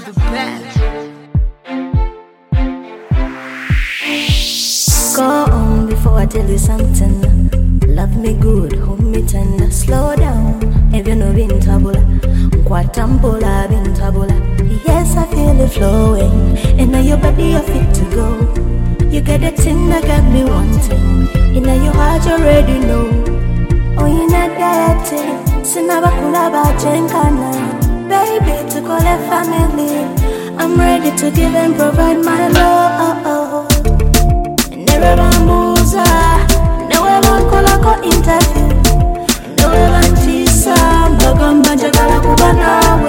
the best. Go on before I tell you something. Love me good, hold me tender. Slow down, if you know been tabula. Quatambola, been tabula. Yes, I feel it flowing. And now your body, you're fit to go. You get the thing that got me wanting. In your heart, you already know. Oh, you're not that thing. Sinabakula Bajenkana. Baby, to call a family. I'm ready to give and provide my love. Never bambuza. Never bankola ko interview. Never bantisa. Mbagamba njagala kuba nawe.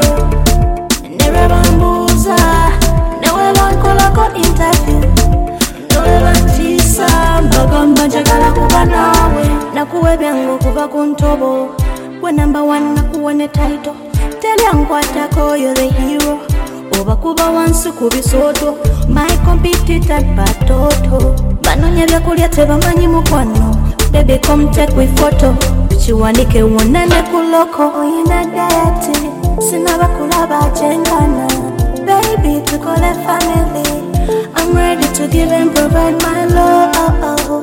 Never bambuza. Never bankola ko interview. Never bantisa. Mbagamba njagala kuba nawe. Nakuwe byangu kuva kuntobo. We're number one, nakuwane title. Tell young kwatako, you're the hero. Obakuba wansu kubisoto. My competitor batoto. Banonya byakulya tebamanyi mukwano. Baby come take we photo. Chiwanike wonane kuloko. Oyina diet. Sinabakula bajenkana. Baby tukole family. I'm ready to give and provide my love.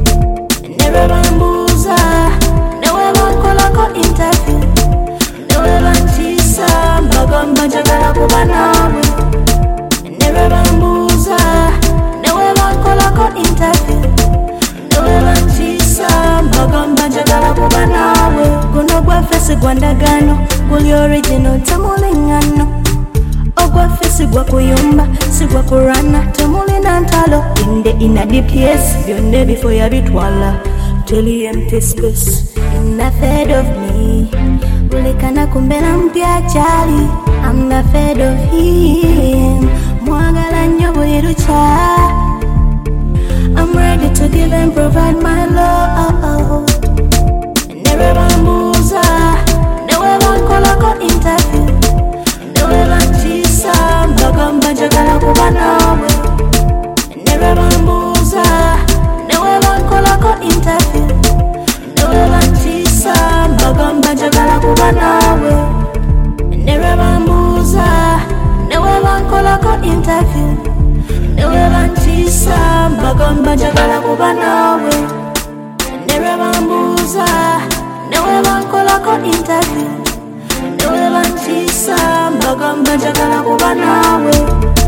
Never bambuza. Never bankola ko interview. Never bantisa. Mbagamba njagala kuba nawe. Never bambuza. Never bankola ko interview. Never bantisa. Mbagamba njagala kuba nawe. Guno gwafesi gwandagano. Guli original temulingano. Ogwafesi gwa kuyumba. Sigwa kurana temulina ntalo. In a deep yes. Byonde before yabitwala. Till the empty space. In the fed of me. Ulikana kumbena mpya chali. I'm not fed of him. Mwagala nyobo yerucha. I'm ready to give and provide my love. Never bambuza. Never bankola ko interview. Never bantisa. Mbagamba njagala kuba nawe. Never bambuza. Never bankola ko interview. Never bantisa. Mbagamba njagala kuba nawe. Never bambuza. Never bankola ko interview. Never bantisa. Mbagamba njagala kuba nawe. Never bambuza. Never bankola ko interview. Never bantisa. Mbagamba njagala kuba nawe.